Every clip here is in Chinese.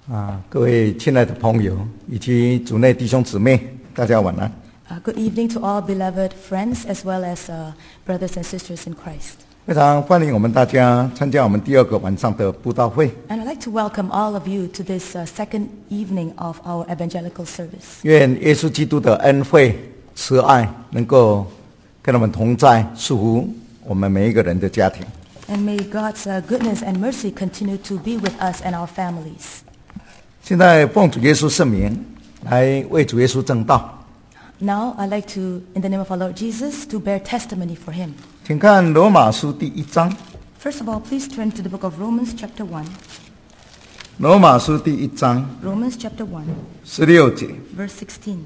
各位亲爱的朋友以及主内弟兄姊妹，大家晚安。 Good evening to all beloved friends as well as brothers and sisters in Christ. 非常欢迎我们大家参加我们第二个晚上的布道会。 And I'd like to welcome all of you to this second evening of our evangelical service. 愿耶稣基督的恩惠、慈爱能够跟我们同在，祝福我们每一个人的家庭。 And may God's goodness and mercy continue to be with us and our families. 现在奉主耶稣圣名来为主耶稣证道。 Now I'd like to, in the name of our Lord Jesus, to bear testimony for Him. 请看罗马书第1章。 First of all, please turn to the book of Romans chapter 1. 罗马书第1章 Romans chapter 1, 16节。 verse 16.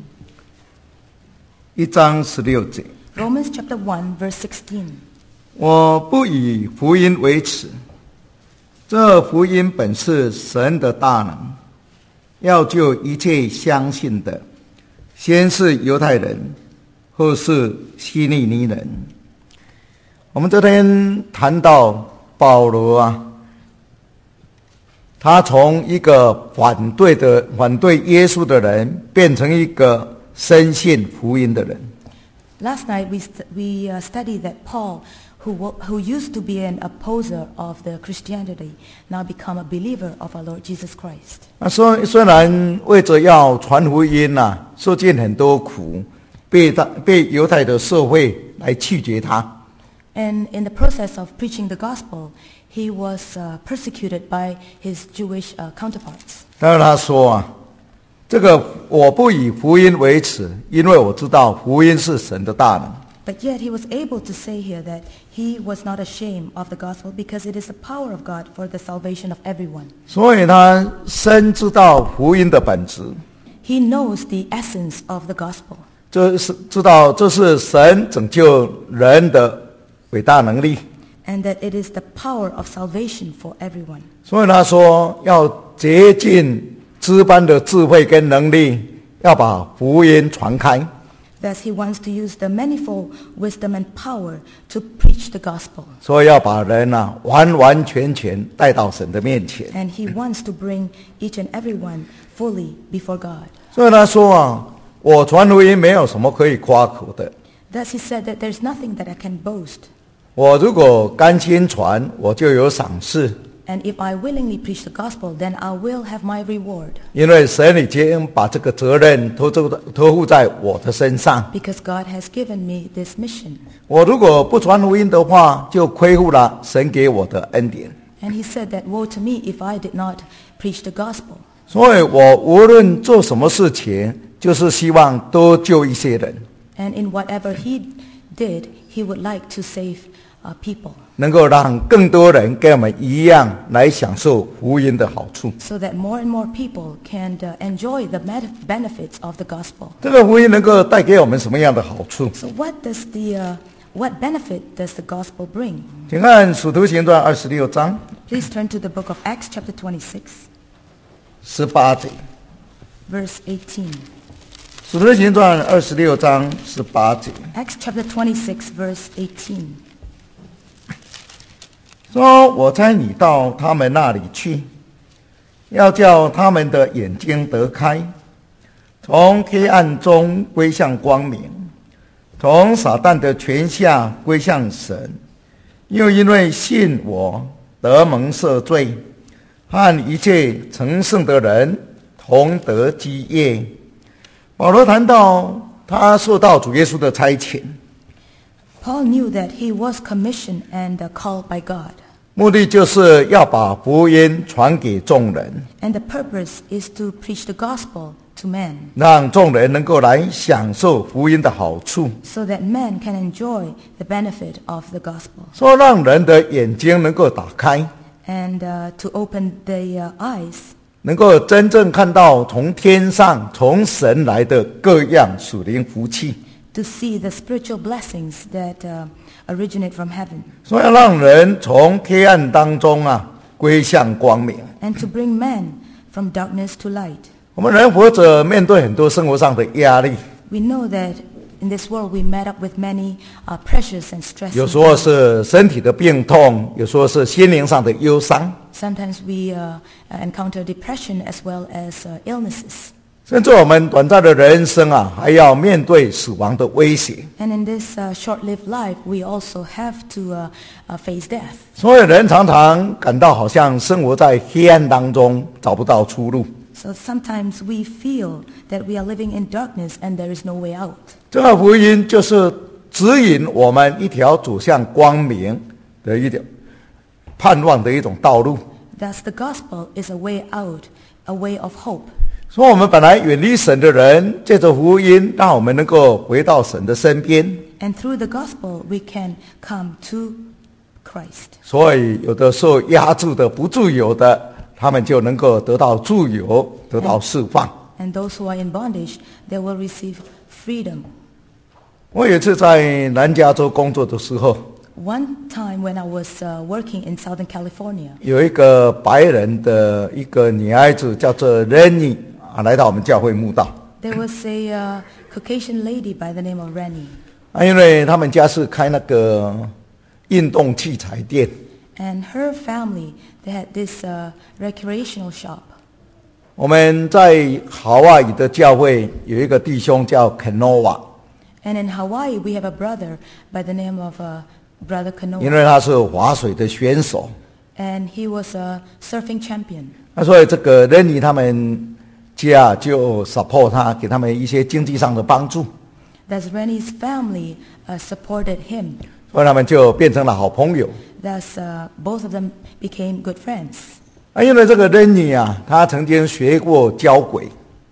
1章16节。 Romans chapter 1, verse 16. 我不以福音为耻，这福音本是神的大能，要救一切相信的，先是犹太人，后是希利尼人。我们昨天谈到保罗他从一个反对耶稣的人，变成一个深信福音的人。 Last night we studied that Paul, who used to be an opposer of the Christianity, now become a believer of our Lord Jesus Christ. 虽然为着要传福音受尽很多苦，被犹太的社会来拒绝他。 And in the process of preaching the gospel, he was persecuted by his Jewish counterparts. 但是他说这个我不以福音为耻，因为我知道福音是神的大能。 But yet he was able to say here that he was not ashamed of the gospel because it is the power of God for the salvation of everyone. 所以他深知道福音的本质。 He knows the essence of the gospel. 知道这是神拯救人的伟大能力。 And that it is the power of salvation for everyone. 所以他说要竭尽诸般的智慧跟能力，要把福音传开。 Thus he wants to use the manifold wisdom and power to preach the gospel. 所以要把人完完全全带到神的面前。 And he wants to bring each and everyone fully before God. 所以他说我传福音没有什么可以夸口的。 Thus he said that there's nothing that I can boast. 我如果甘心传，我就有赏赐。 And if I willingly preach the gospel, then I will have my reward. 因为神已经把这个责任托付在我的身上。 Because God has given me this mission. 我如果不传福音的话，就亏负了神给我的恩典。 And he said that woe to me if I did not preach the gospel. 所以我无论做什么事情，就是希望多救一些人。 And in whatever he did, he would like to save people. 能够让更多人跟我们一样来享受福音的好处。 So that more and more people can enjoy the benefits of the gospel. 这个福音能够带给我们什么样的好处？ So what benefit does the gospel bring? 请看《使徒行传》26章 Please turn to the book of Acts chapter 26, 18节。 verse 18. 《使徒行传》26章18节 Acts chapter 26, verse 18. 说：“我差你到他们那里去，要叫他们的眼睛得开，从黑暗中归向光明，从撒旦的权下归向神。又因为信我，得蒙赦罪，和一切成圣的人同得基业。”保罗谈到他受到主耶稣的差遣。 Paul knew that he was commissioned and called by God. 目的就是要把福音传给众人， And the purpose is to preach the gospel to men, 让众人能够来享受福音的好处， so that men can enjoy the benefit of the gospel. 说让人的眼睛能够打开， And to open the eyes, 能够真正看到从天上从神来的各样属灵福气， to see the spiritual blessings that originate from heaven. 所以要让人从黑暗当中归向光明。 And to bring men from darkness to light. 我们人活着面对很多生活上的压力， We know that in this world we met up with many pressures and 有 stresses. 时候是身体的病痛，有时候是心灵上的忧伤， Sometimes we encounter depression as well as illnesses. 甚至我们短暂的人生还要面对死亡的威胁。 And in this short-lived life, we also have to face death. 所以人常常感到好像生活在黑暗当中，找不到出路。 So sometimes we feel that we are living in darkness and there is no way out. 这个福音就是指引我们一条走向光明的一条盼望的一种道路。 Thus, the gospel is a way out, a way of hope. 所以我们本来远离神的人，借着福音，让我们能够回到神的身边。 And through the gospel, we can come to Christ. 所以有的受压制的、不自由的，他们就能够得到自由，得到释放。 And those who are in bondage, they will receive freedom. 我有一次在南加州工作的时候， One time when I was working in Southern California, 有一个白人的一个女孩子叫做 Rennie 来到我们教会慕道。 there was a Caucasian lady by the name of Rennie. 因为他们家是开那个运动器材店， And her family, they had this recreational shop. 我们在夏威夷的教会有一个弟兄叫 Kenova， And in Hawaii, we have a brother by the name of Brother 因 Kanoa. 为他是划水的选手， And he was a surfing champion. 所以这个 Rennie 他们家就 support 他，给他们一些经济上的帮助， Thus, Rennie's family supported him. 所以他们就变成了好朋友。 Thus, both of them became good friends. 因为这个 Rennie 他曾经学过交鬼，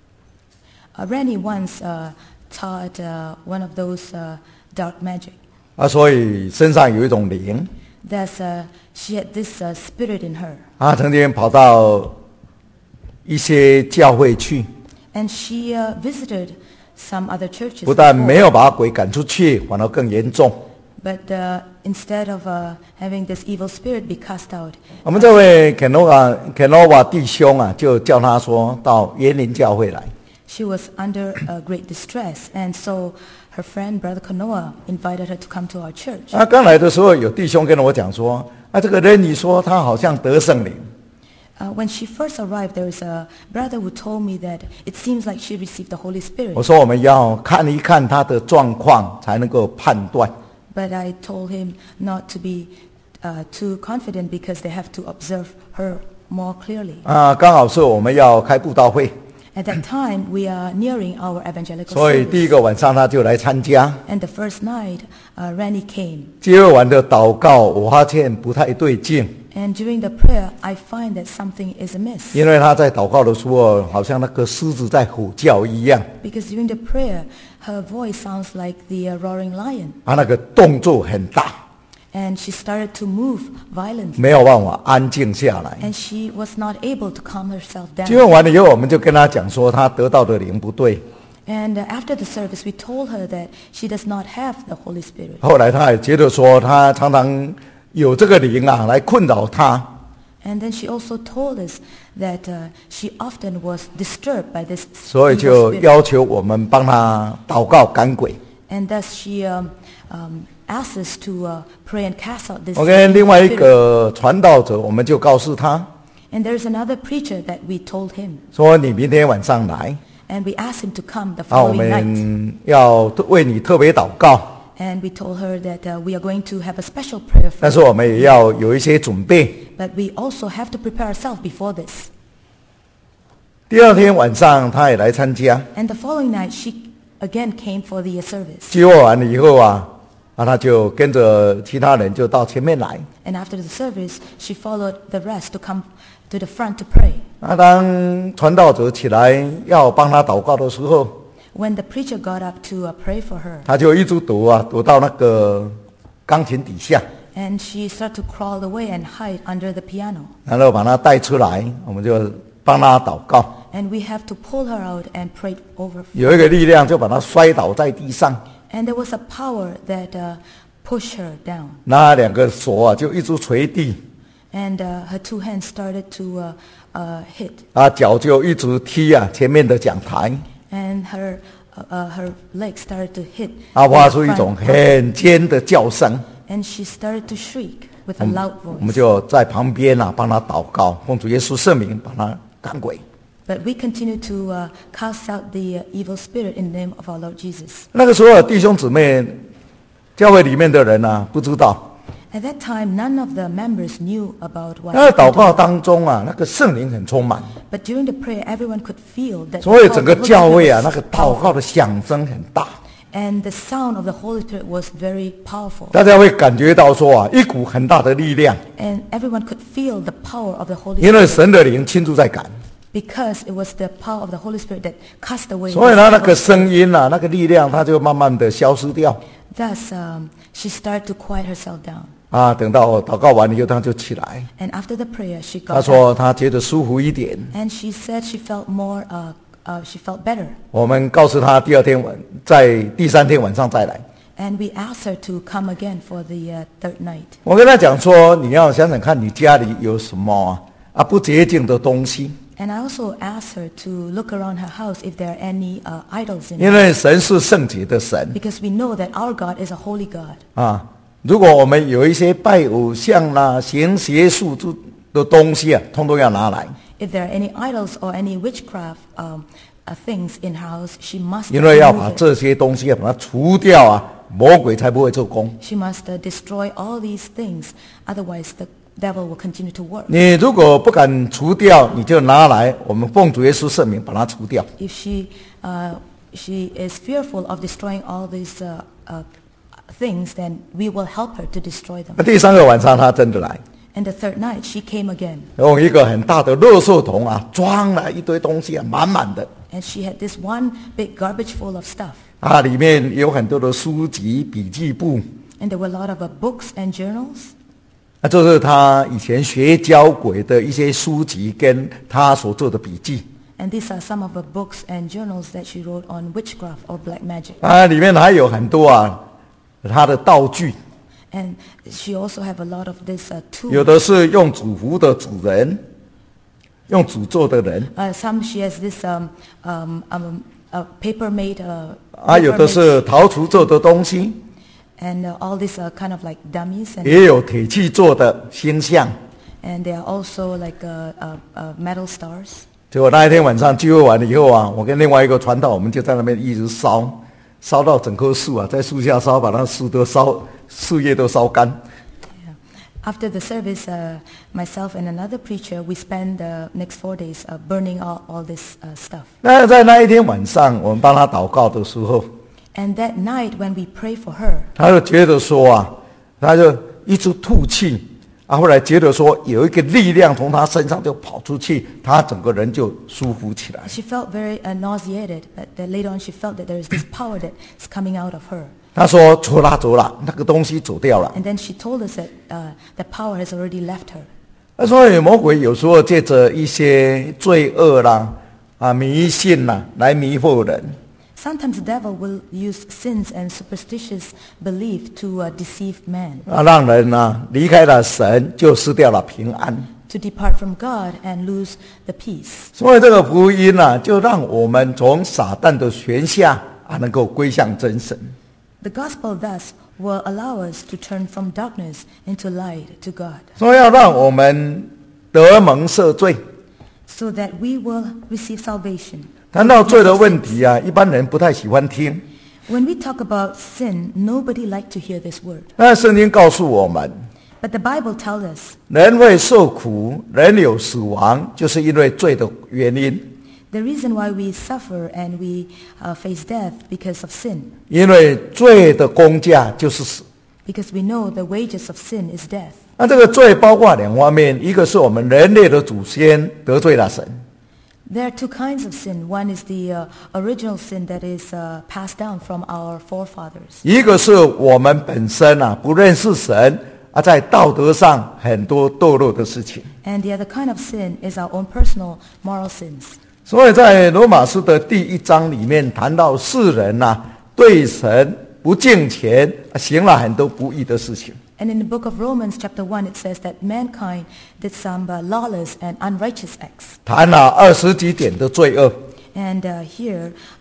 Rennie once taught one of those dark magic. 所以身上有一种灵， Thus, she had this spirit in her. 他曾经跑到一些教会去， And she visited some other churches. 不但 before. 没有把鬼赶出去，反而更严重。 But instead of having this evil spirit be cast out, 我们这位 Kenova 弟兄就叫他说到园林教会来。 she was under great distress. And so her friend, Brother Kanoa, invited her to come to our church. 刚来的时候，有弟兄跟我讲说，这个人你说他好像得圣灵。 When she first arrived, there was a brother who told me that it seems like she received the Holy 我 Spirit. 说我们要看一看他的状况，才能够判断。 But I told him not to be too confident because they have to observe her more clearly. 刚好是我们要开布道会， At that time, we are nearing our evangelical 所以第一 service. 个晚上他就来参加。 And the first night, Randy came. 接完的祷告，我发现不太对劲， And during the prayer, I find that something is amiss. 因为他在祷告的时候，好像那个狮子在吼叫一样， Because during the prayer, her voice sounds like the roaring lion. 那个动作很大， And she started to move violently. 没有办法安静下来。 And she was not able to calm herself 接 down. 完了以后，我们就跟他讲说，他得到的灵不对。 And after the service, we told her that she does not have the Holy Spirit. 后来他也觉得说，他常常有这个灵来困扰他， And then she also told us that she often was disturbed by this 所以 evil 就 spirit. 要求我们帮他祷告赶鬼。 And thus she asked us to pray and cast out this 我跟另外一 spirit. 个传道者，我们就告诉他 And there's another preacher that we told him. 说，你明天晚上来， And we asked him to come the 我 following night. 们要为你特别祷告， And we told her that we are going to have a special prayer for 但是 her. 我们也要有一些准备。 But we also have to prepare ourselves before this. 第二天晚上，他也来参加， And the following night, she again came for the service. 接完了以后他就跟着其他人就到前面来。 And after the service, she followed the rest to come to the front to pray. 当传道者起来要帮他祷告的时候， When the preacher got up to pray for her, 他就一直躲到那个钢琴底下， and she started to crawl away and hide under the piano. 然后把他带出来，我们就帮他祷告。 And we have to pull her out and pray over. 有一个力量就把他摔倒在地上， And there was a power that pushed her down. 那两个手就一直捶地， And her two hands started to hit. 脚就一直踢前面的讲台。 And her her legs started to hit 她 the 发出一种 front, 很尖的叫声。 and she started to shriek with a loud 我们 voice. 就在旁边帮她祷告，奉主耶稣圣名把她赶鬼。 But we continued to cast out the evil spirit in the name of our Lord Jesus. 那个时候弟兄姊妹，教会里面的人不知道。 At that time, none of the members knew about what 那 happened 祷 to 告 them. 当中那个圣灵很充满， But during the prayer, everyone could feel that 所以 the 整 power 个 of the 教 Holy 会 Spirit 那 was 个祷告 powerful. 的响声很大， And the sound of the Holy Spirit was very powerful. 大家会感觉到说一股很大的力量， And everyone could feel the power of the Holy 因为 Spirit 神的灵亲自在赶， because it was the power of the Holy Spirit that cast away. 所以 the 呢，那 evil 个 spirit. 声音那个力量，它就慢慢的消失掉。 Thus, she started to quiet herself down. 等到祷告完以后，他就起来。 And after the prayer, she 他 got up. 说他觉得舒服一点。 And she said she felt more, she felt better. 我们告诉他在第三天晚上再来。 And we asked her to come again for the third night. 我跟他讲说，你要想想看你家里有什么不洁净的东西， And I also asked her to look around her house if there are any idols in 因 it. 为神是圣洁的神 Because we know that our God is a holy God. 如果我们有一些拜偶像行邪术的东西通通要拿来， If there are any idols or any witchcraft things in her house, she must 因为要 remove 把 it. 这些东西把它除掉魔鬼才不会做工。 She must destroy all these things. Otherwise, the devil will continue to work. 你如果不敢除掉，你就拿来，我们奉主耶稣圣名把它除掉。 If she is fearful of destroying all these things, then we will help her to destroy them. 那第三个晚上，他真的来， And the third night, she came again. 用一个很大的垃圾桶装了一堆东西满满的， And she had this one big garbage full of stuff. 里面有很多的书籍、笔记簿， And there were a lot of books and journals. 这是他以前学教鬼的一些书籍跟他所做的笔记。 And these are some of the books and journals that she wrote on witchcraft or black magic. 里面还有很多他的道具， And she also have a lot of this 有 tools. 的是用主符的主人，用诅咒的人， Some she has this paper made, 有的是陶瓷做的东西， and all these are kind of like dummies, and 也有铁器做的星象。 they are also like metal stars. 结果那一天晚上聚会完了以后我跟另外一个传道，我们就在那边一直烧到整棵树在树下烧，把那树叶都烧干。 After the service, myself and another preacher, we spent the next 4 days burning all this stuff. 那在那一天晚上，我们帮他祷告的时候， And that night when we pray for her, 他就觉得说他就一直吐气后来觉得说有一个力量从他身上就跑出去，他整个人就舒服起来。 she felt very nauseated, but later on she felt that there is this power that's coming out of her. 他说走啦，那个东西走掉了。 And then she told us that the power has already left her. 他说魔鬼有时候借着一些罪恶迷信来迷惑人。 Sometimes the devil will use sins and superstitious belief to deceive man, 让人离开了神，就失掉了平安。 to depart from God and lose the peace. 所以这个福音就让我们从撒旦的权下能够归向真神。 The gospel thus will allow us to turn from darkness into light to God, 所以要让我们得蒙赦罪。 so that we will receive salvation. 谈到罪的问题一般人不太喜欢听。 When we talk about sin, nobody likes to hear this word. 但圣经告诉我们， But the Bible tells us 人会受苦，人有死亡，就是因为罪的原因。 the reason why we suffer and we face death because of sin. 因为罪的工价就是死。 Because we know the wages of sin is death. 那这个罪包括两方面，一个是我们人类的祖先得罪了神， There are two kinds of sin. One is the original sin that is passed down from our forefathers. 一个是我们本身不认识神在道德上很多堕落的事情。 And the other kind of sin is our own personal moral sins. 所以在罗马书的第1章里面谈到世人对神不敬虔，行了很多不义的事情。 And in the book of Romans chapter 1 it says that mankind did some lawless and unrighteous acts. 谈了20几点的罪恶。 And here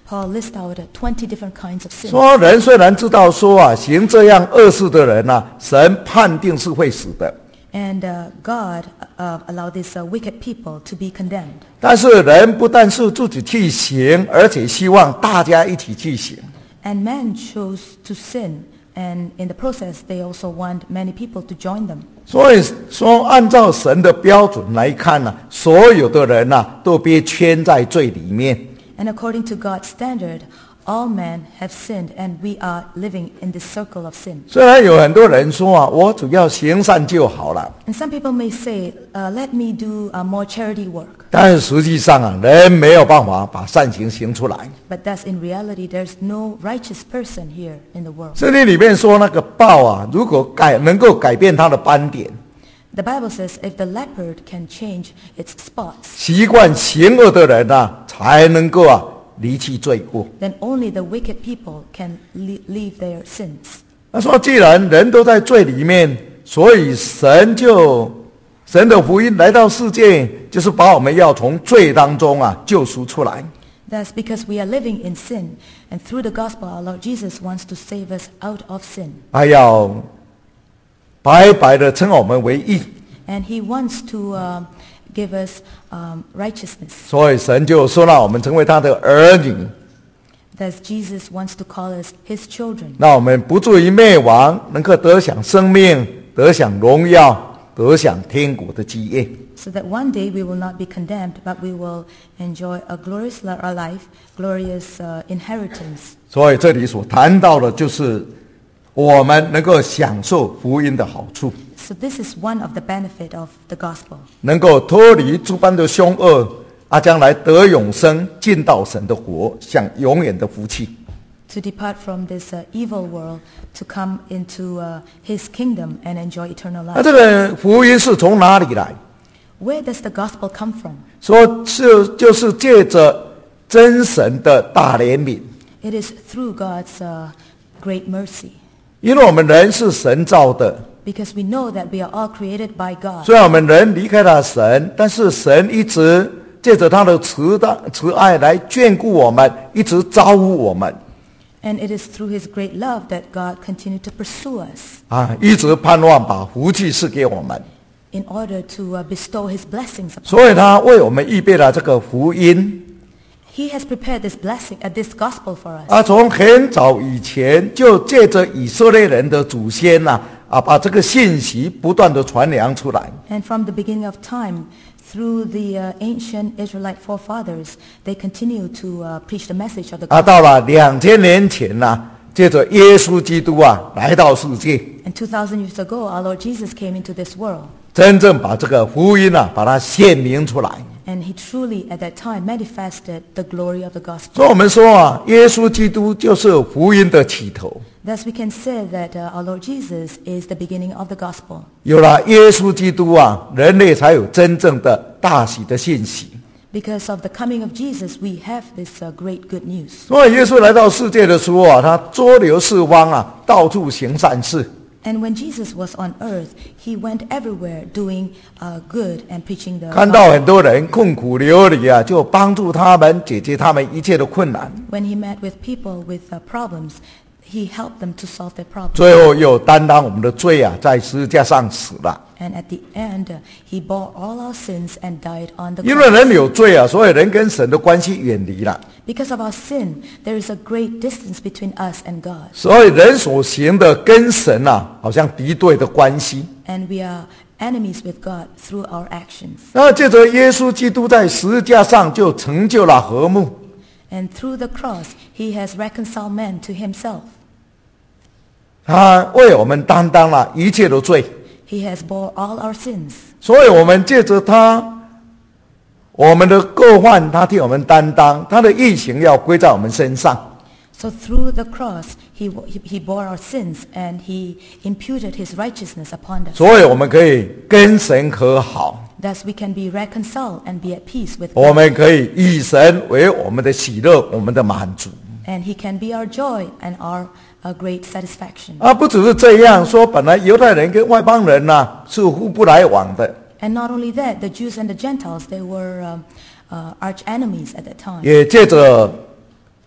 Paul lists out 20 different kinds of sin. 说人虽然知道说行这样恶事的人神判定是会死的， And God allowed these wicked people to be condemned. 但是人不但是自己去行，而且希望大家一起去行。 And man chose to sin, and in the process they also want many people to join them. 所以说按照神的标准来看所有的人都被圈在罪里面。 And according to God's standard, all men have sinned, and we are living in this circle of sin. 虽然有很多人说我只要行善就好了， And some people may say, let me do more charity work. 但是实际上人没有办法把善行行出来。 But thus in reality, there's no righteous person here in the world. 圣经里面说那个豹如果能够改变它的斑点， The Bible says if the leopard can change its spots, 习惯行恶的人才能够离弃罪过。 then only the wicked people can leave their sins. 他说既然人都在罪里面，所以神的福音来到世界，就是把我们要从罪当中救赎出来。 Thus, because we are living in sin, and through the gospel, our Lord Jesus wants to save us out of sin. 他要白白的称我们为义， And He wants to give us righteousness. 所以神就收纳我们成为他的儿女， Thus, Jesus wants to call us His children. 让我们不至于灭亡，能够得享生命，得享荣耀，得享天国的基业。 So that one day we will not be condemned, but we will enjoy a glorious life, glorious inheritance. 所以这里所谈到的就是我们能够享受福音的好处， So this is one of the benefit of the gospel. 能够脱离诸般的凶恶，将来得永生，进到神的国，享永远的福气。 To depart from this evil world, to come into His kingdom and enjoy eternal 那 life. 这个福音是从哪里来？ Where does the gospel come from? 说就是借着真神的大怜悯， It is through God's great mercy. 因为我们人是神造的， Because we know that we are all created by God. 虽然我们人离开了神，但是神一直借着他的慈爱来眷顾我们，一直招呼我们。 And it is through His great love that God continued to pursue us 一直盼望把福气赐给我们， in order to bestow His blessings upon us. 所以他为我们预备了这个福音。 He has prepared this blessing, this gospel for us. 从很早以前就借着以色列人的祖先把这个信息不断的传扬出来。 And from the beginning of time, through the ancient Israelite forefathers, they continue to preach the message of the gospel. 到了2000年前借着耶稣基督来到世界， And 2,000 years ago, our Lord Jesus came into this world. 真正把这个福音把它显明出来。 And He truly, at that time, manifested the glory of the 所以 gospel. 我们说耶稣基督就是福音的起头。 Thus, we can say that our Lord Jesus is the beginning of the gospel. 有了耶稣基督人类才有真正的大喜的信息。 Because of the coming of Jesus, we have this great good news. 所以耶稣来到世界的时候他周流四方到处行善事。 And when Jesus was on earth, He went everywhere doing good and preaching the 看到 gospel. 很多人困苦流离就帮助他们，解决他们一切的困难。 When He met with people with problems, He helped them to solve their problems. 最后又担当我们的罪在十字架上死了。 And at the end, He bore all our sins and died on the 因为 cross. 人有罪所以人跟神的关系远离了。 Because of our sin, there is a great distance between us and God. 所以人所行的跟神好像敌对的关系。 And we are enemies with God through our actions. 那借着耶稣基督在十字架上就成就了和睦。 And through the cross, He has reconciled man to Himself. 他为我们担当了一切的罪， He has bore all our sins. 所以我们借着他，我们的过犯他替我们担当，他的义行要归在我们身上。 So through the cross, He bore our sins and He imputed His righteousness upon us. 所以我们可以跟神和好， Thus we can be reconciled and be at peace with 我 God. 们可以以神为我们的喜乐，我们的满足。 And He can be our joy and our great satisfaction. 不只是这样说，本来犹太人跟外邦人是互不来往的， And not only that, the Jews and the Gentiles, they were arch enemies at that time. 也借着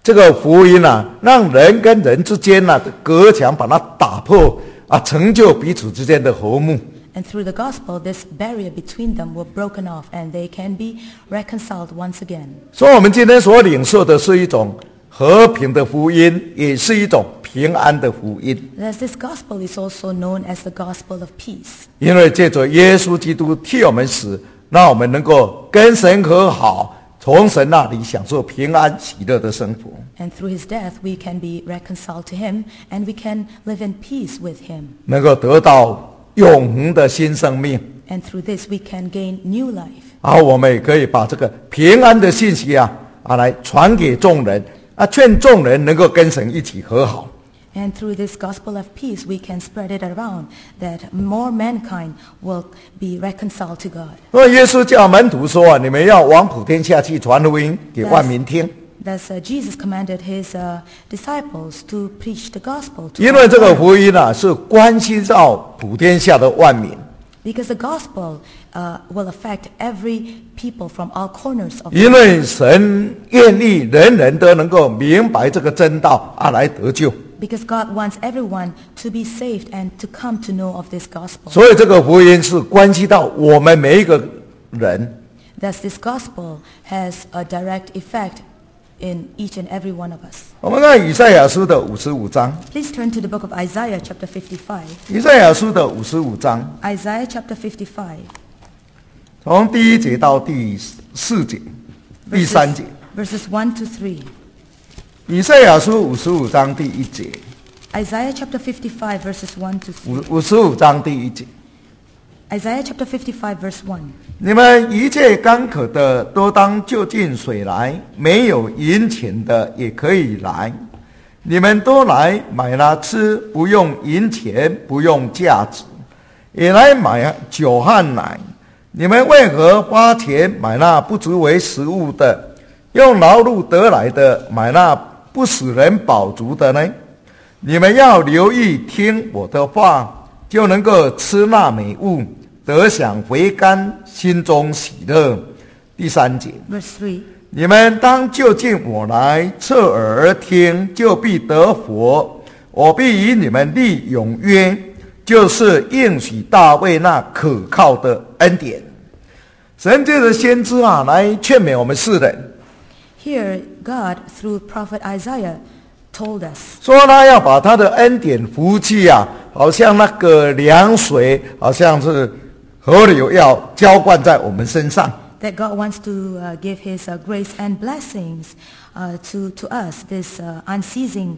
这个福音啊，让人跟人之间的隔墙把它打破啊，成就彼此之间的和睦。 And through the gospel, this barrier between them were broken off, and they can be reconciled once again. 所以我们今天所领受的是一种和平的福音，也是一种平安的福音。 Thus, this gospel is also known as the gospel of peace. 因为借着耶稣基督替我们死，让我们能够跟神和好，从神那里享受平安喜乐的生活。 And through his death, we can be reconciled to him, and we can live in peace with him. 能够得到永恒的新生命。 And through this, we can gain new life. 然后我们也可以把这个平安的信息来传给众人劝众人能够跟神一起和好。 And through this gospel of peace, we can spread it around that more mankind will be reconciled to God. 所以耶稣叫门徒说你们要往普天下去传福音给万民听。 Thus, Jesus commanded his disciples to preach the gospel to 因为这个福音是关系到普天下的万民。 Because the gospel will affect every people from all corners of 因为神愿意人人都能够明白这个真道来得救。 Because God wants everyone to be saved and to come to know of this gospel. 所以这个福音是关系到我们每一个人。 Thus, this gospel has a direct effect in each and every one of us. 我们看以赛亚书的55章。 Please turn to the book of Isaiah chapter 55. 以赛亚书的55章， Isaiah chapter 55. 从第1节到第4节、第3节。 Verses 1 to 3. 以赛亚书55章第1节。 Isaiah chapter 55 verses 1 to 3. 55章第1节。 Isaiah chapter 55 verse 1. 你们一切干渴的都当就近水来，没有银钱的也可以来，你们都来买了吃，不用银钱，不用价值，也来买酒和奶。你们为何花钱买那不足为食物的，用劳碌得来的买那不使人饱足的呢？你们要留意听我的话，就能够吃那美物，得享回甘，心中喜乐。第3节， Verse 3. 你们当就近我来，侧耳而听，就必得福。我必与你们立永约，就是应许大卫那可靠的恩典。神借着先知来劝勉我们世人。 Here, God, through prophet Isaiah, told us 说他要把他的恩典福气好像那个凉水，好像是河流要浇灌在我们身上。 that God wants to give his grace and blessings to us, this unceasing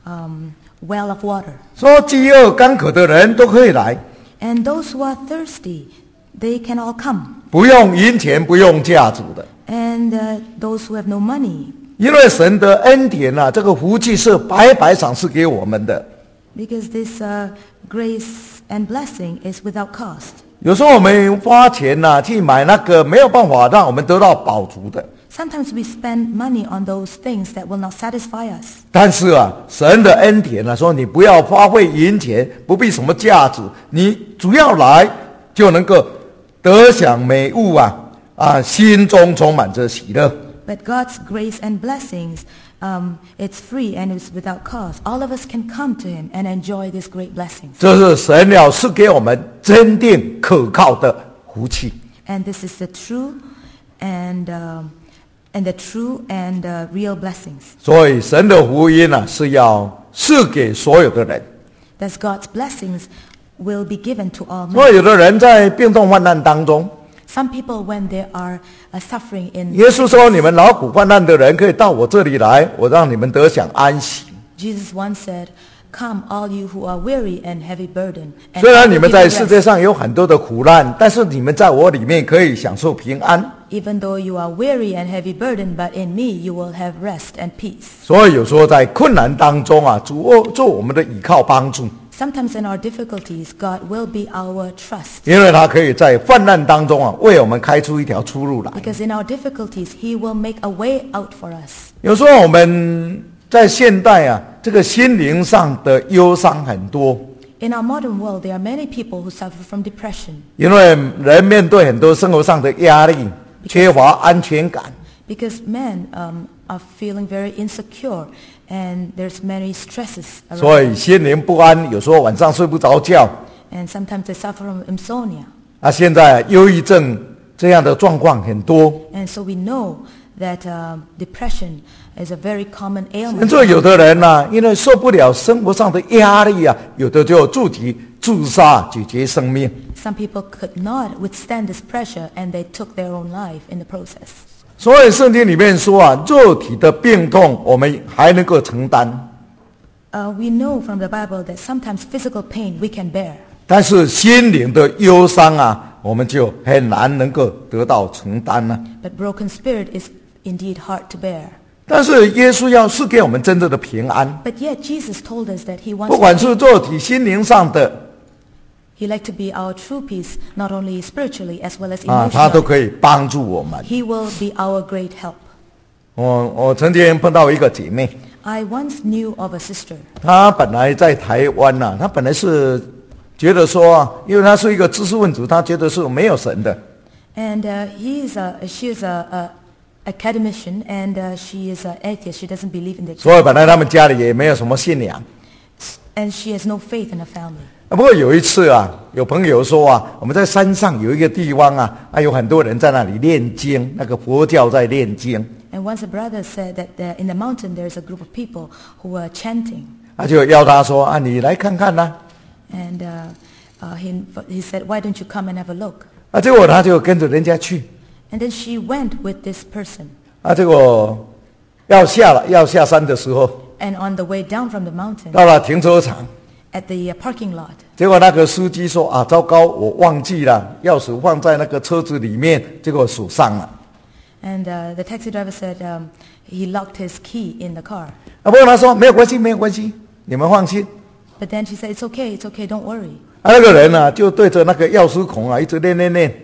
well of water. 说饥饿干渴的人都可以来， And those who are thirsty, they can all come. 不用银钱，不用价值的。 And those who have no money, 因为神的恩典这个福气是白白赏赐给我们的。 because this grace and blessing is without cost. 有时候我们花钱去买那个没有办法让我们得到饱足的， Sometimes we spend money on those things that will not satisfy us. 但是神的恩典说你不要花费银钱，不必什么价值，你主要来就能够得享美物心中充满着喜乐。 But God's grace and blessings, it's free and it's without cost. All of us can come to him and enjoy these great blessings. 这是神要赐给我们真定可靠的福气。 And this is the true and real blessings. 所以神的福音是要赐给所有的人。 Thus God's blessings will be given to all 所以 men. 有的人在病痛患难当中， Some people, when they are suffering in 耶稣说你们劳苦患难的人可以到我这里来，我让你们得享安息。 Jesus once said, "Come, all you who are weary and heavy burden." And 虽 I 然 will 你们 give 在 you 世界 rest. 上有很多的苦难，但是你们在我里面可以享受平安。 Even though you are weary and heavy burden, but in me you will have rest and peace. 所以有时候在困难当中主做我们的倚靠帮助， Sometimes in our difficulties, God will be our trust. 因为他可以在患难当中为我们开出一条出路来。 Because in our difficulties, He will make a way out for us. 有时候我们在现代这个心灵上的忧伤很多， In our modern world, there are many people who suffer from depression. 因为人面对很多生活上的压力，缺乏安全感。 Because men are feeling very insecure, and there's many stresses 所 around. 以心灵不安，有时候晚上睡不着觉。 And sometimes they suffer from insomnia. 现在忧郁症这样的状况很多。 And so we know that depression is a very common 甚 ailment. 至有的人因为受不了生活上的压力有的就自杀解决生命。 Some people could not withstand this pressure, and they took their own life in the process. 所以圣经里面说肉体的病痛我们还能够承担， We know from the Bible that sometimes physical pain we can bear, 但是心灵的忧伤我们就很难能够得到承担了。 but broken spirit is indeed hard to bear. 但是耶稣要赐给我们真正的平安， But yet Jesus told us that He 不 wants 管是肉体心灵上的 He like to be our true peace, not only spiritually as well as 他都 emotionally. 可以帮助我们。 He will be our great help. 我曾经碰到一个姐妹， I once knew of a sister. 她本来在台湾她本来是觉得说因为她是一个知识分子，她觉得是没有神的。 And she is a academician, and she is an atheist. She doesn't believe in the 所以本来他们家里也没有什么信仰。 and she has no faith in her family. 不过有一次有朋友说我们在山上有一个地方有很多人在那里念经，那个佛教在念经。 And once a brother said that in the mountain there is a group of people who are chanting. 就邀他说你来看看啦。 And he said, why don't you come and have a look? 结果他就跟着人家去。 And then she went with this person. 结果要下山的时候， And on the way down from the mountain, 到了停车场， at the parking lot, 结果那个司机说糟糕，我忘记了钥匙放在那个车子里面，结果锁上了。 and the taxi driver said he locked his key in the car. 不过他说没有关系，没有关系，你们放心。 But then she said, it's okay, don't worry. 那个人就对着那个钥匙孔一直念。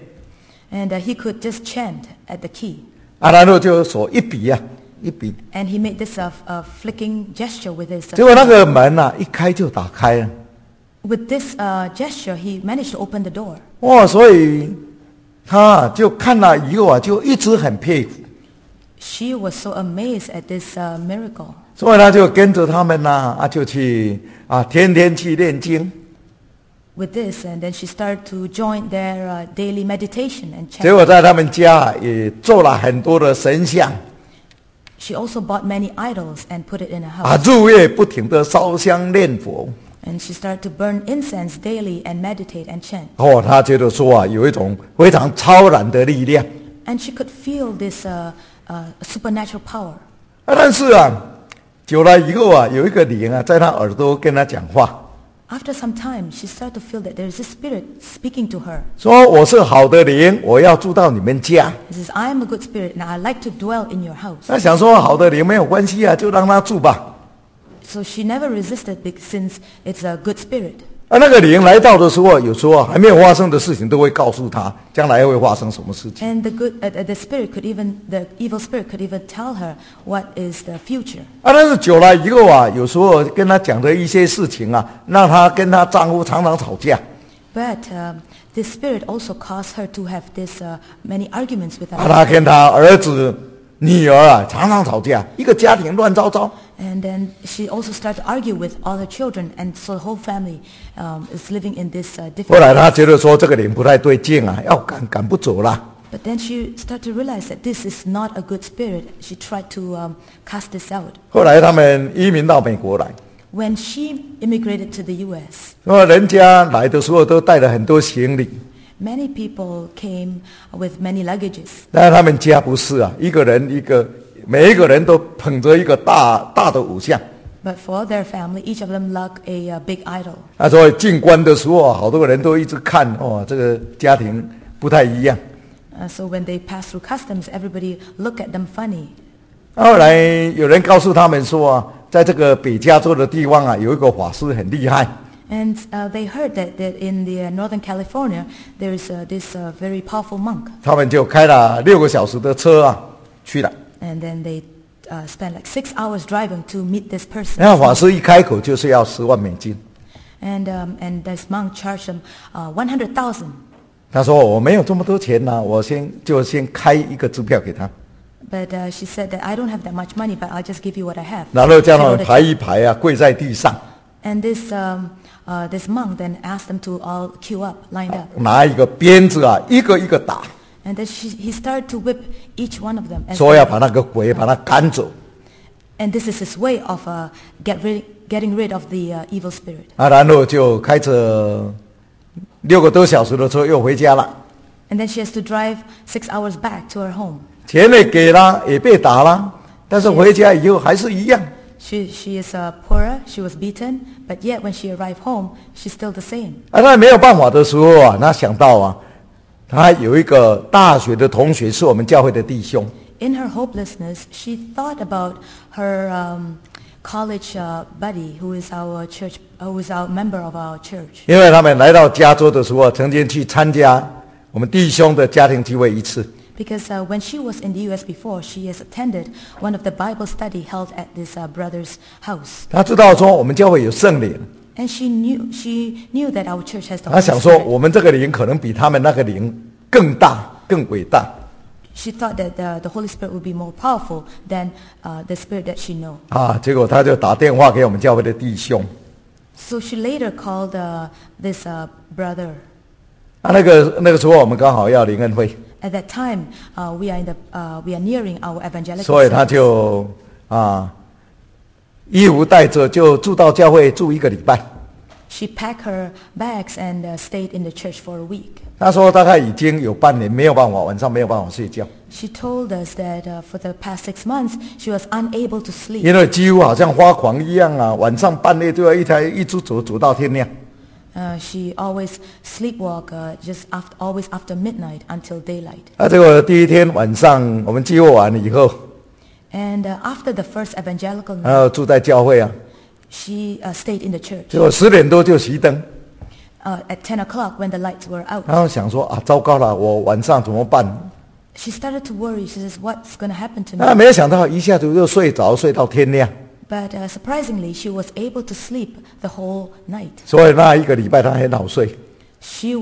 And he could just chant at the key. 然后就手一比一比， And he made this flicking gesture with his 结果那个门一开就打开了。 with this gesture, he managed to open the door. 所以他就看了以后就一直很佩服， She was so amazed at this miracle. 所以他就跟着他们就去天天去念经。 With this, and then she started to join their daily meditation and 结果 chant. 在他们家也做了很多的神像， She also bought many idols and put it in her house. 日夜不停的烧香念佛。 And she started to burn incense daily and meditate and chant. 他觉得说有一种非常超然的力量。 And she could feel this supernatural power. 但是久了以后有一个灵在他耳朵跟他讲话， After some time, she started to feel that there is a spirit speaking to her. 说我是好的灵，我要住到你们家。 He says, I am a good spirit, and I like to dwell in your house. 他想说好的灵没有关系就让他住吧。 So she never resisted since it's a good spirit. 那个灵来到的时候，有时候还没有发生的事情都会告诉他将来会发生什么事情。 And the spirit could even, the evil spirit could even tell her what is the future. 但是久了以后有时候跟他讲的一些事情让他跟她丈夫常常吵架。 But this spirit also caused her to have this many arguments with her 他 husband. 跟他儿子、女儿常常吵架，一个家庭乱糟糟。 And then she also started to argue with all her children, and so the whole family is living in this 后来 difficult. 他觉得说这个灵不太对劲要赶不走了。 But then she started to realize that this is not a good spirit. She tried to cast this out. 后来他们移民到美国来， When she immigrated to the U.S., 说人家来的时候都带了很多行李， many people came with many luggages. 但是他们家不是一个人一个，每一个人都捧着一个大的偶像。 But for their family, each of them lugged a big idol. 所以进关的时候好多人都一直看这个家庭不太一样。 So when they passed through customs, everybody looked at them funny. 后来有人告诉他们说在这个北加州的地方有一个法师很厉害。 And they heard that in the Northern California, there is this very powerful monk. 他们就开了6个小时的车去了。 And then they spent like 6 hours driving to meet this person. 那法师一开口就是要10万美金。 And this monk charged them 100,000. 他说我没有这么多钱我先开一个支票给他。 But she said that I don't have that much money, but I'll just give you what I have. 然后叫他 She 们 wrote a 排 check. 一排啊，跪在地上， And this monk then asked them to all queue up, lined up. 拿一个鞭子啊，一个一个打， And then he started to whip each one of them. 说要把那个鬼把他赶走 And this is his way of getting rid of the evil spirit. 啊，然后就开着6个多小时的车又回家了， And then she has to drive 6 hours back to her home. 钱也给了，也被打了，但是回家以后还是一样。 She is poorer, she was beaten, but yet when she arrived home, she's still the same. 啊，他没有办法的时候啊，他想到啊，他有一个大学的同学是我们教会的弟兄， In her hopelessness, she thought about her college buddy who is our member of our church. 因为他们来到加州的时候，曾经去参加我们弟兄的家庭聚会一次。 Because when she was in the U.S. before, she has attended one of the Bible study held at this brother's house. 他知道说我们教会有圣灵， And she knew that our church has the 他 Holy 想说 Spirit. 我们这个灵可能比他们那个灵更大、更伟大 She thought that the Holy Spirit would be more powerful than the spirit that she knew. 啊。结果他就打电话给我们教会的弟兄， So she later called this brother. 啊，那个时候我们刚好要灵恩会， At that time, we are nearing our evangelical 所以他 service. 就衣服带着就住到教会住1个礼拜。 She packed her bags and stayed in the church for a week. 他说大概已经有半年没有办法晚上没有办法睡觉， She told us that for the past 6 months, she was unable to sleep. 因为几乎好像发狂一样啊，晚上半夜就要一直走到天亮。 She always sleepwalk always after midnight until daylight. 啊，结果第一天晚上我们聚会完了以后， And after the first evangelical 然 night, 后住在教会啊， she stayed in the church. 结果10点多就熄灯， At 10 o'clock when the lights were out, 然后想说啊，糟糕了，我晚上怎么办？ she started to worry. She says, "What's going to happen to 啊， me?" 没有想到一下子就睡着，睡到天亮， But surprisingly, she was able to sleep the whole night. 所以那1个礼拜她很好睡 She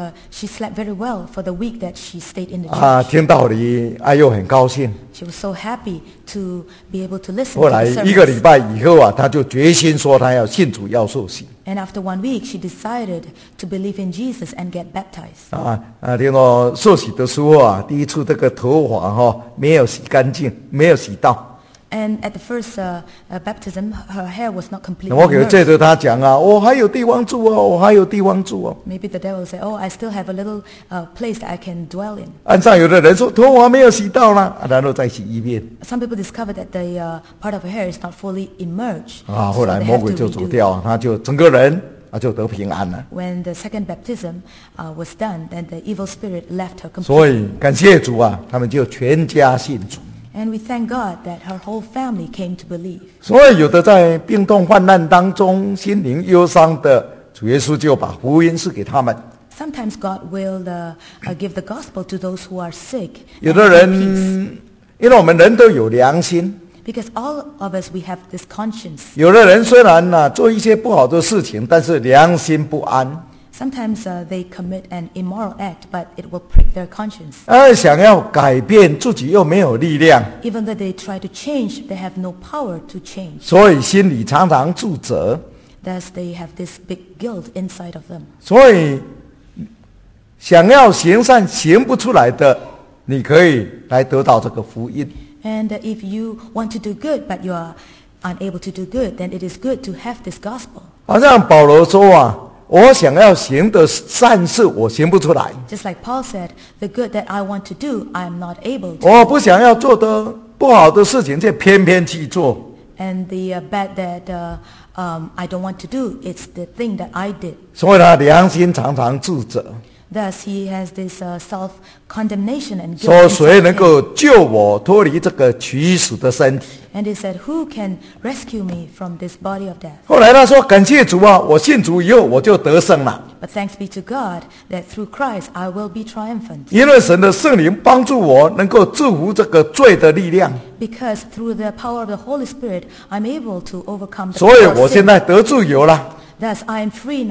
slept very well for the week that she stayed in the 啊。 church. 听道理，哎又很高兴。 She was so happy to be able to listen 后 to 来 the 1个礼 sermons. 拜以后啊，她就决心说她要信主，要受洗。 And after 1 week, she decided to believe in Jesus and get baptized. 听说受洗的时候啊，第一次这个头发没有洗干净，没有洗到。 And at the first baptism, her hair was not completely 我给 immersed. 借着他讲啊，我还有地方住哦，我还有地方住哦。 Maybe the devil said, "Oh, I still have a little place that I can dwell in." 岸上有的人说头发没有洗到啦，然后再洗一遍 Some people discovered that the part of her hair is not fully immersed. 啊。 so 后来 they 魔 have 鬼 to 就走 redo. 掉，他就整个人就得平安了。 When the second baptism was done, then the evil spirit left her 所 completely. 以感谢主啊，他们就全家信主。 And we thank God that her whole family came to believe. 所以有的在病痛患难当中心灵忧伤的，主耶稣就把福音赐给他们。 Sometimes God will give the gospel to those who are sick 有 and 的 in 人 peace. 因为我们人都有良心。 Because all of us, we have this conscience. 有的人虽然做一些不好的事情，但是良心不安， Sometimes they commit an immoral act, but it will prick their conscience. 想要改变自己又没有力量， Even though they try to change, they have no power to change. 所以心里常常自责。 Thus, they have this big guilt inside of them. 所以想要行善行不出来的，你可以来得到这个福音。 And if you want to do good, but you are unable to do good, then it is good to have this gospel. 好像保罗说啊，我想要行的善事，我行不出来； Just like Paul said, the good that I want to do, I am not able to. 我不想要做的不好的事情，却偏偏去做。 And the bad that I don't want to do, it's the thing that I did. 所以他良心常常自责， Thus, he has this self-condemnation and 说 guilt 谁 inside 能 him. 够救我脱离这个取死的身体？ And he said, "Who can rescue me from this body of death?" 后来他说：“感谢主啊，我信主以后我就得胜了， But thanks be to God that through Christ I will be triumphant. 因为神的圣灵帮助我能够制服这个罪的力量， Because through the power of the Holy Spirit, I'm able to overcome the 所以 power 我 of 现 sin. 在得自由了。 Thus, I am free now.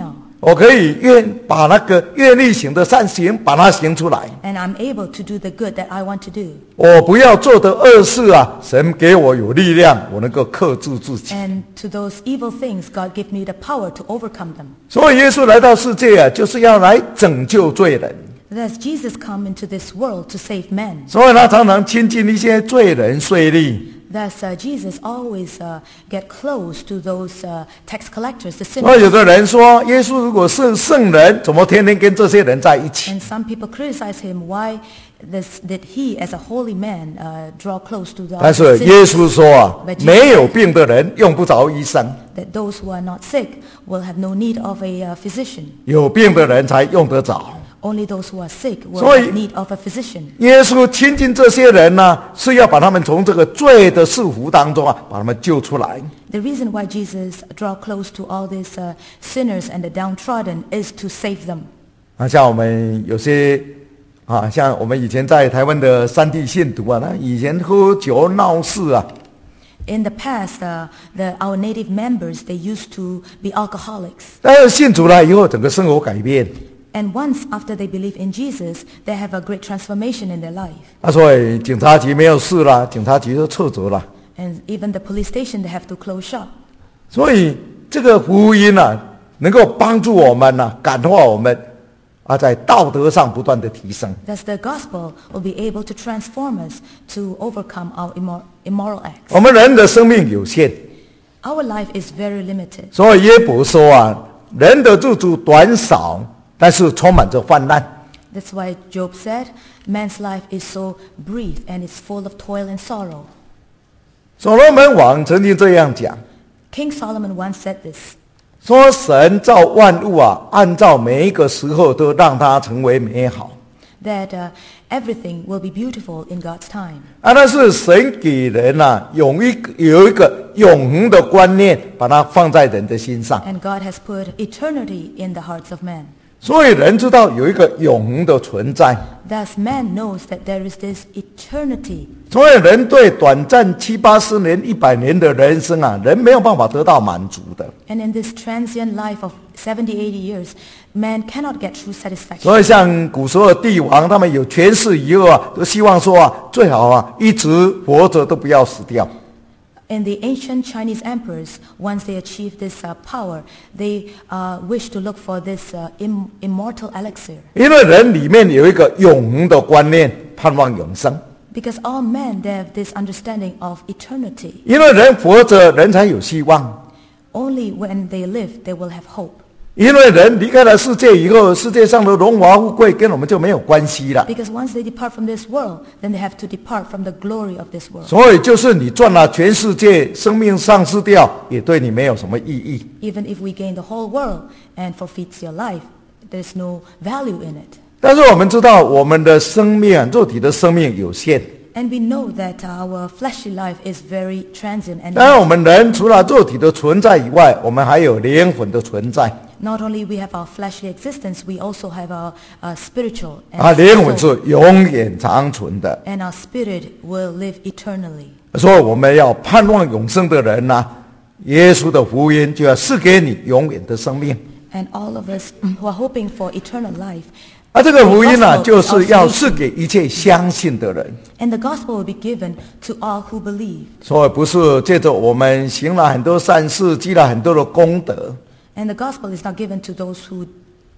我可以把那个愿意行的善行把它行出来。 And I'm able to do the good that I want to do. 我不要做的恶事啊，神给我有力量，我能够克制自己。 And to those evil things, God give me the power to overcome them. 所以耶稣来到世界啊，就是要来拯救罪人。 Thus, Jesus come into this world to save men. 所以他常常亲近一些罪人税吏。 Thus, Jesus always get close to those tax collectors, the 所以有 sinners. 的人说，耶稣如果是圣人，怎么天天跟这些人在一起？ And some people criticize him. Why did he, as a holy man, draw close to the 但是耶 sinners? 稣说啊 But，Jesus 没有病的人用不着医生， That those who are not sick will have no need of a physician. 有病的人才用得着。 Only those who are sick will 所以 have need of a physician. 耶稣亲近这些人呢，是要把他们从这个罪的束缚当中啊，把他们救出来。 The reason why Jesus draw close to all these sinners and the downtrodden is to save them. 像我们有些像我们以前在台湾的山地信徒啊，那以前喝酒闹事啊， In the past, our native members, they used to be alcoholics. 但是信主了以后，整个生活改变。 And once after they believe in Jesus, they have a great transformation in their life. 所以警察局没有事了，警察局就撤走了。 And even the police station, they have to close shop. 所以这个福音啊，能够帮助我们呢，感化我们在道德上不断的提升。 Thus, the gospel will be able to transform us to overcome our immoral acts. 我们人的生命有限， Our life is very limited. 所以耶伯说啊，人的日子短少，但是充满着患难。 That's why Job said, man's life is so brief and it's full of toil and sorrow. 所罗门王曾经这样讲， King Solomon once said this, 说神造万物啊，按照每一个时候都让它成为美好。 that everything will be beautiful in God's time. 但是神给人有一个永恒的观念，把它放在人的心上。 And God has put eternity in the hearts of men. 所以人知道有一个永恒的存在。 Thus man knows that there is this eternity. 所以人对短暂70、80年、100年的人生啊，人没有办法得到满足的。 And in this transient life of 70, 80 years, man cannot get true satisfaction. 所以像古时候的帝王，他们有权势以后啊，都希望说最好一直活着都不要死掉。 In the ancient Chinese emperors, once they achieved this power, they wish to look for this immortal elixir. 因为人里面有一个永恒的观念，盼望永生。 Because all men, they have this understanding of eternity. 因为人活着，人才有希望。 Only when they live, they will have hope. 因为人离开了世界以后，世界上的荣华富贵跟我们就没有关系了。 Because once they depart from this world, then they have to depart from the glory of this world. 所以就是你赚了全世界，生命丧失掉，也对你没有什么意义。 Even if we gain the whole world and forfeits your life, there's no value in it. 但是我们知道，我们的生命，肉体的生命有限。 And we know that our fleshly life is very transient and 当然，我们人除了肉体的存在以外，我们还有灵魂的存在。 not only we have our fleshly existence, we also have our spiritual and 灵魂 soul. 是永远长存的。 And our spirit will live eternally. 所以我们要盼望永生的人耶稣的福音就要赐给你永远的生命。 And all of us who are hoping for eternal life, 这个福音就是要赐给一切相信的人。 and the gospel will be given to all who believe. 所以不是借着我们行了很多善事，积了很多的功德， And the gospel is not given to those who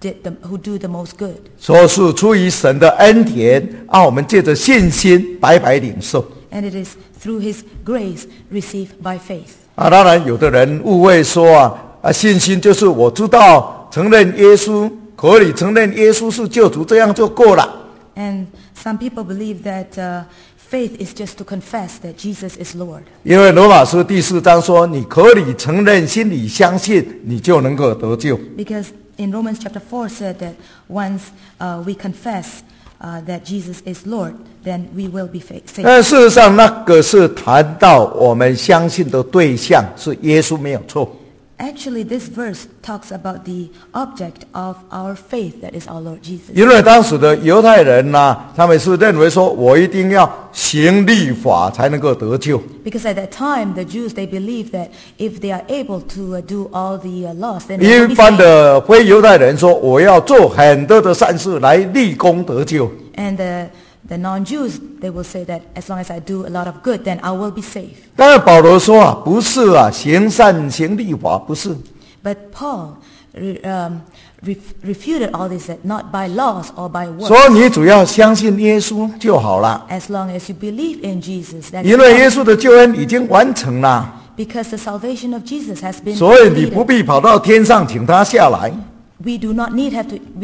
do the most good. 说是出于神的恩典，我们借着信心白白领受。 And it is through his grace received by faith. 当然有的人误会说信心就是我知道承认耶稣，可以承认耶稣是救主，这样就够了。 And some people believe that faith is just to confess that Jesus is Lord. 因为罗马书第4章说，你可以承认，心里相信，你就能够得救。 Because in Romans chapter 4 said that once we confess that Jesus is Lord, then we will be saved. 但事实上，那个是谈到我们相信的对象是耶稣，没有错。 Actually, this verse talks about the object of our faith, that is our Lord Jesus. 因为当时的犹太人他们是认为说，我一定要行律法才能够得救。 Because at that time, the Jews, they believed that if they are able to do all the laws, then they will 一 be 般 saved. 的非犹太人说，我要做很多的善事来立功得救。 And the non-Jews, they will say that as long as I do a lot of good, then I will be saved. 当然保罗说不是行善行律法不是。 But Paul refuted all this, that not by laws or by works. 所以你主要相信耶稣就好了， As long as you believe in Jesus, that's 因为耶 enough. 稣的救恩已经完成了， Because the salvation of Jesus has been 所以你不 completed. 必跑到天上请他下来， We do not need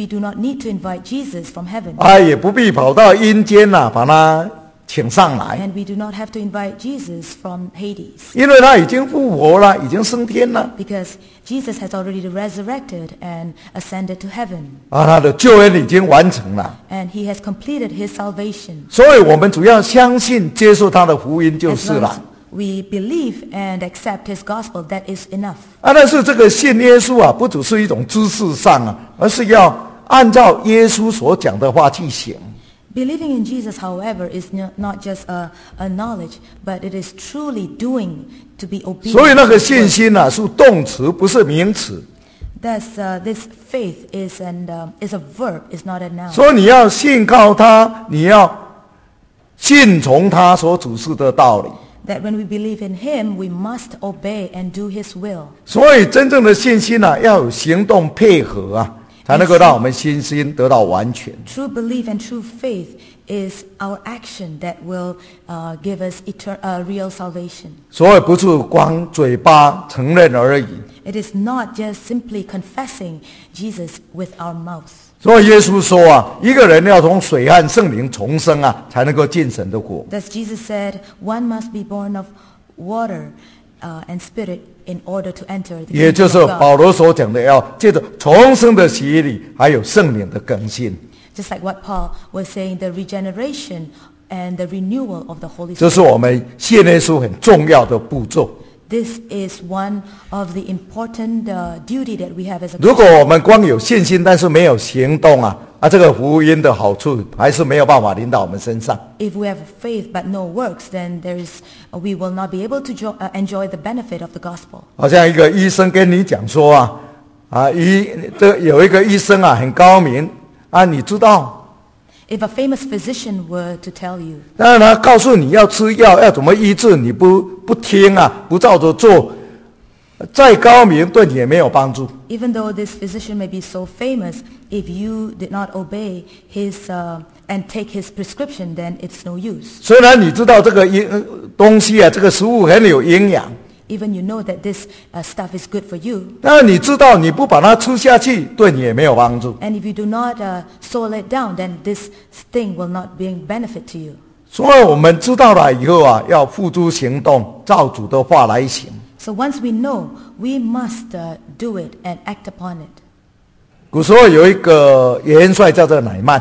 to invite Jesus from heaven. 也不必跑到阴间把他请上来， And we do not have to invite Jesus from Hades. 因为他已经复活了，已经升天了， Because Jesus has already resurrected and ascended to heaven. 他的救恩已经完成了。 And he has completed his salvation. 所以我们主要相信接受他的福音就 As 是 long 了 as。we believe and accept his gospel, that is enough. 但是这个信耶稣不只是一种知识上而是要按照耶稣所讲的话去行。 Believing in Jesus, however, is not just a knowledge, but it is truly doing to be obedient. 所以那个 to his 信 word. 心是动词，不是名词。 Thus, this faith is a verb, is not a noun. 所以你要信靠他，你要信从他所指示的道理。 That when we believe in him, we must obey and do his will. 所以真正的信心要有行动配合才能够让我们信心得到完全。 True belief and true faith is our action that will give us real salvation. 所以不是光嘴巴承认而已。 It is not just simply confessing Jesus with our mouth. 所以耶稣说一个人要从水和圣灵重生才能够进神的国。 Thus Jesus said, one must be born of water and spirit in order to enter the 也就 kingdom 是 of 保 God. 罗所讲的，要借着重生的洗礼，还有圣灵的更新， Just like what Paul was saying, the regeneration and the renewal of the Holy 这 Spirit. 是我们信耶稣很重要的步骤。 This is one of the important duty that we have as a 如 Christian. 果我们光有信心，但是没有行动这个福音的好处还是没有办法临到我们身上。 If we have faith but no works, then we will not be able to enjoy the benefit of the gospel. 好像一个医生跟你讲说有一个医生很高明你知道。 If a famous physician were to tell you, 当然他告诉你要吃药，要怎么医治，你不听不照着做，再高明对你也没有帮助。 even though this physician may be so famous, if you did not obey his and take his prescription, then it's no use. 虽然你知道这个东西这个食物很有营养， Even you know that this stuff is good for you, 但是你知道你不把它吃下去，对你也没有帮助。 and if you do not swallow it down, then this thing will not bring benefit to you. 所以我们知道了以后要付诸行动，照主的话来行。 So once we know, we must do it and act upon it. 古时候有一个元帅叫做乃曼，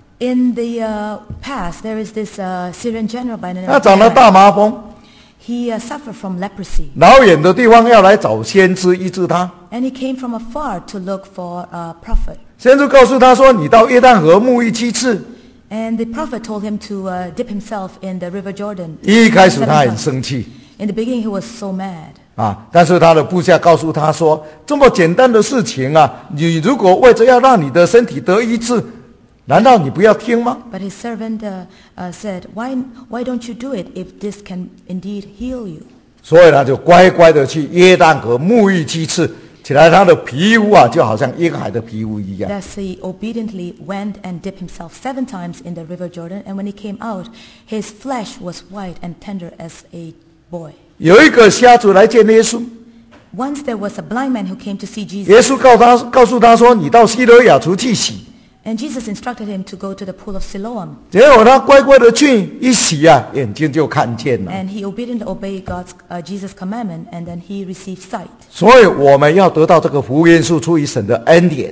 In the past, there is this Syrian general by the name 他 of 长了 Naaman. 大麻风， He suffered from leprosy, 老远的地方要来找先知医治他。 and he came from afar to look for a prophet. 先知告诉他说：“你到约旦河沐浴7次。” And the prophet told him to dip himself in the river Jordan. 一开始 7 他很 times. 生气 In the beginning, he was so mad. 但是他的部下告诉他说：“这么简单的事情你如果为着要让你的身体得医治，难道你不要听吗？” But his servant said, why don't you do it if this can indeed heal you? 所以他就乖乖的去约旦河沐浴7次，起来他的皮肤就好像婴孩的皮肤一样。 Thus he obediently went and dipped himself 7 times in the river Jordan, and when he came out, his flesh was white and tender as a boy. 有一个瞎子来见耶稣， Once there was a blind man who came to see 耶 Jesus, 稣告诉他说：“你到西罗亚池去洗。” and Jesus instructed him to go to the pool of Siloam, 结果他乖乖的去一洗眼睛就看见了。 and he obediently obeyed Jesus' commandment, and then he received sight. 所以我们要得到这个福音是出于神的恩典，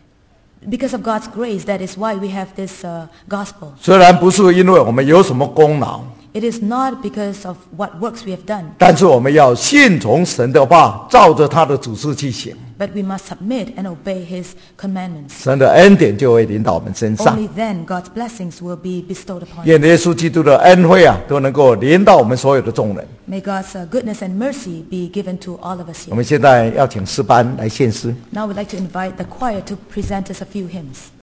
Because of God's grace, that is why we have this gospel. 虽然不是因为我们有什么功劳， It is not because of what works we have done, 但是我们要信从神的话，照着他的指示去行， but we must submit and obey His commandments. 神的恩典就会临到我们身上。 Only then God's blessings will be bestowed upon us. 愿耶稣基督的恩惠都能够临到我们所有的众人。 May God's goodness and mercy be given to all of us 我 here. 们现在要请诗班来献诗。 Now we'd like to invite the choir to present us a few hymns.